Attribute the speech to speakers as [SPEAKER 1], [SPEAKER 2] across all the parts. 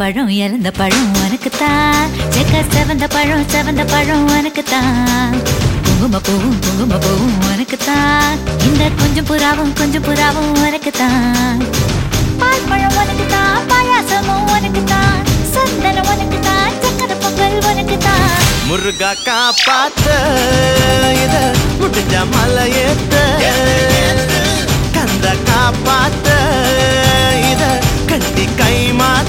[SPEAKER 1] பழம் இறந்த பழம் உனக்குத்தான். செக்க செவந்த பழம் உனக்குத்தான். குங்கும பூவும் உனக்குத்தான். இந்த கொஞ்சம் புறாவும் உனக்குத்தான். பால் பழம் உனக்குத்தான். பாயாசமும் உனக்குத்தான். சந்தனம் உனக்குத்தான். சக்கரை பொங்கல் உனக்குத்தான்.
[SPEAKER 2] முருகா காப்பாத்த இத முடிஞ்ச மலையேத்த கந்த காப்பாத்த இத கட்டி கை மாத்த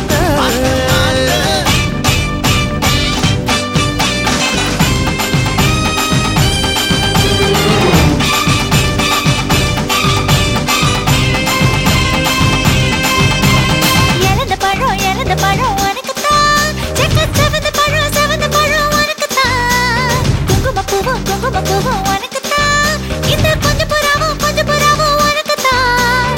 [SPEAKER 1] இறந்த பழம் உனக்குத்தான். செக்க செவந்த பழம் உனக்குத்தான். குங்கும பூவும் உனக்குத்தான். இந்த கொஞ்சம் புறாவும் உனக்குத்தான்.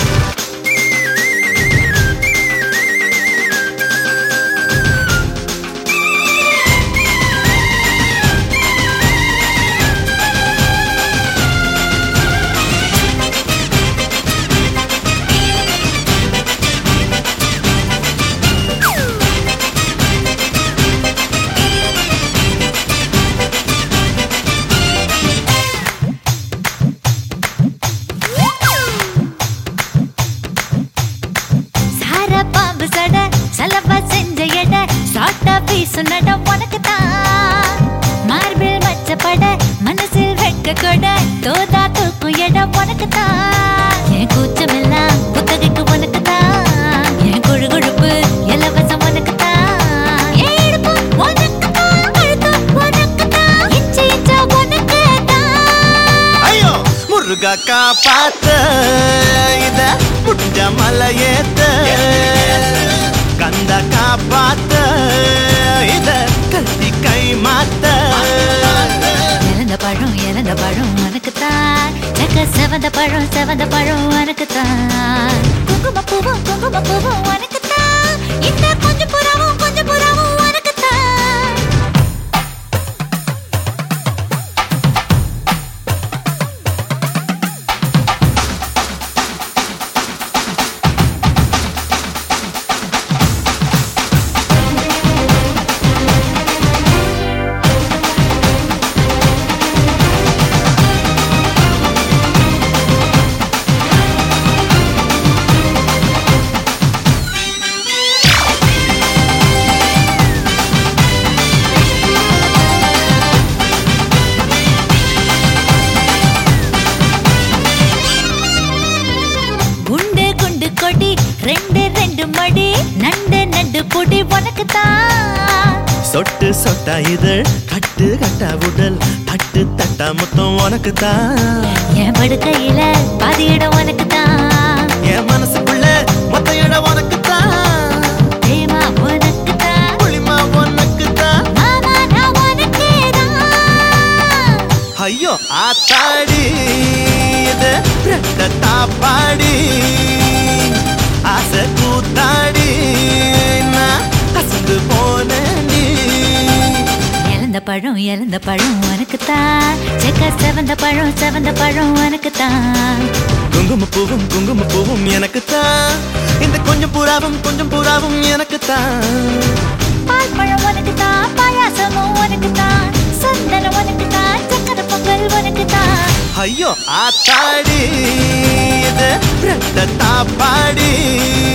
[SPEAKER 1] பாம்பு சட சலவா செஞ்ச எட சாட்டா பீசு நட உனக்குத்தான். மார்பில் மச்சப்பட மனசில் வெட்க கொட தோதா தூக்கும் எட உனக்குத்தான். என் கூச்சமெல்லாம் புத்தகைக்கு உனக்குத்தான். என் கொழுப்பு இலவசம் உனக்குத்தான். என் இடுப்பு உனக்குத்தான். கழுத்து உனக்குத்தான். இச்சா உனக்குத்தான்.
[SPEAKER 2] ஐயோ முருகா காப்பாத்த இத முடிஞ்ச மலையேத்த கந்த காப்பாத்த இத கட்டி கை மாத்த
[SPEAKER 1] இறந்த பழம் உனக்குத்தான். செக்க செவந்த பழம் உனக்குத்தான். குங்கும பூவும் உனக்குத்தான். இந்த கொஞ்சம் புறாவும் உனக்குத்தான். கொடி ரெண்டு மடி நண்டு பொடி உனக்குத்தான்.
[SPEAKER 2] சொட்டு சொட்டா இதழ் கட்டா உடல் தட்டா முத்தம் உனக்குத்தான்.
[SPEAKER 1] என் படுக்கையில பாதி இடம் உனக்குத்தான்.
[SPEAKER 2] என் மனசுக்குள்ள மொத்த இடம் உனக்குத்தான்.
[SPEAKER 1] தேமா உனக்குத்தான்.
[SPEAKER 2] புளிமா உனக்குத்தான்.
[SPEAKER 1] மாமா நான் உனக்கேதான்.
[SPEAKER 2] ஐயோ ஆத்தாடி இது ரெட்ட தாப்பாடி ஆசை கூத்தாடி நான் அசந்து போனேன்.
[SPEAKER 1] இறந்த பழம் உனக்குத்தான். செக்க செவந்த பழம் உனக்குத்தான்.
[SPEAKER 2] குங்கும பூவும் எனக்குத்தான். இந்த கொஞ்சம் புறாவும் எனக்குத்தான்.
[SPEAKER 1] பால் பழம் உனக்குத்தான். பாயாசமும் உனக்குத்தான். சந்தனம் உனக்குத்தான். சக்கரை பொங்கல் உனக்குத்தான்.
[SPEAKER 2] ஐயோ ஆத்தாடி இது ரெட்ட தாப்பாடி